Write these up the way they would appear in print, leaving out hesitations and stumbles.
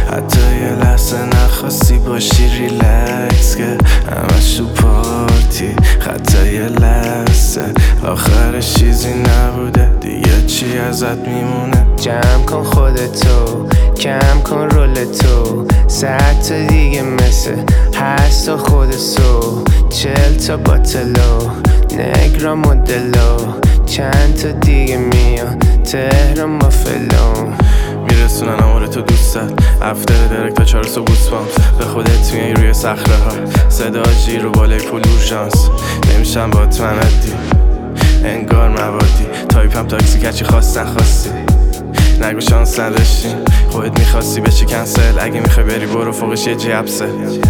حتی یه لحظه نخواستی باشی ریلکس که همش تو پارتی حتی یه لحظه آخرش چیزی نبوده دیگه چی ازت میمونه. جمع کن خودتو، کم کن رول تو، 100 تا دیگه مثل هست و خودسو، 40 تا باتلو، نگرا مدلو، چند تا دیگه میان تهران با فلون میرسونن آمار تو دوستت افتر درک تا 4 صبح بوسپامس به خودت میای روی صخره ها صدا جیر رو بالای پول اورژانس نمیشم با تو مندی انگار موادی تایپم تاکسی کچی خواست نخواستی نگو شانس نداشتی خودت میخواستی بچی کنسل اگه میخوای بری برو فوقش یه جیبسه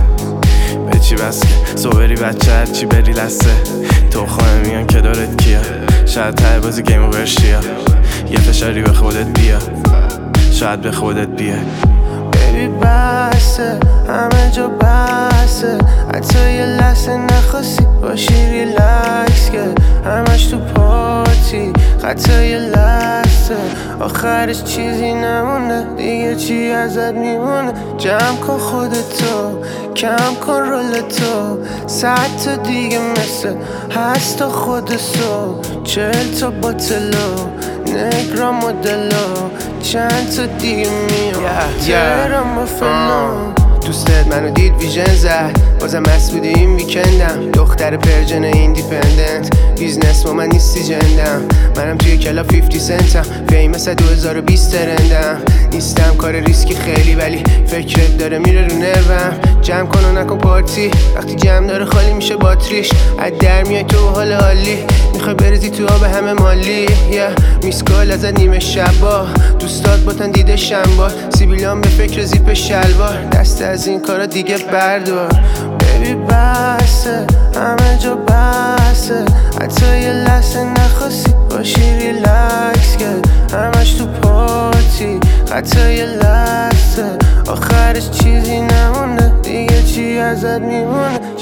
به چی بس که صبری بچه هرچی بری لسه تو خانه میان که دارت کیا شاید ته بازی گیم اوور شیا یه فشاری به خودت بیا شاید به خودت بیا بیبی بسه همه جا بسه حتی یه لحظه نخواستی باشی ریلکس که همش تو پارتی حتی یه لحظه آخرش چیزی نمونه دیگه چی ازت میمونه. جمع کن خودتو کم کن رول تو 100 تا دیگه مثل هست و خودسو 40 تا باتلو نگرا مدلو چند تا دیگه میام تهران با فلون دوستت منو دید ویژن زد بازم مست بوده این ویکندم دختر پرژن ایندیپندنت بیزنس با من نیستی جندم منم توی کلا 50 سنتم فیمس 2020 ترندم نیستم کار ریسکی خیلی ولی فکرت داره میره رو نروم جمع کن و نکن پارتی وقتی جمع داره خالی میشه باتریش از در میای تو حال عالی میخوای بریزی تو آب همه مالی میسکال ازت نیمه شبا دوستات باتن دیده شنبار سیبیلان به فکر زیپ شلوار دست از این کارا دیگه بردار بیبی بسه همه جا بسه حتی یه لحظه نخواستی باشی ریلکس که همش تو پارتی حتی یه لحظه آخرش چیزی نمونه دیگه چی ازت میمونه.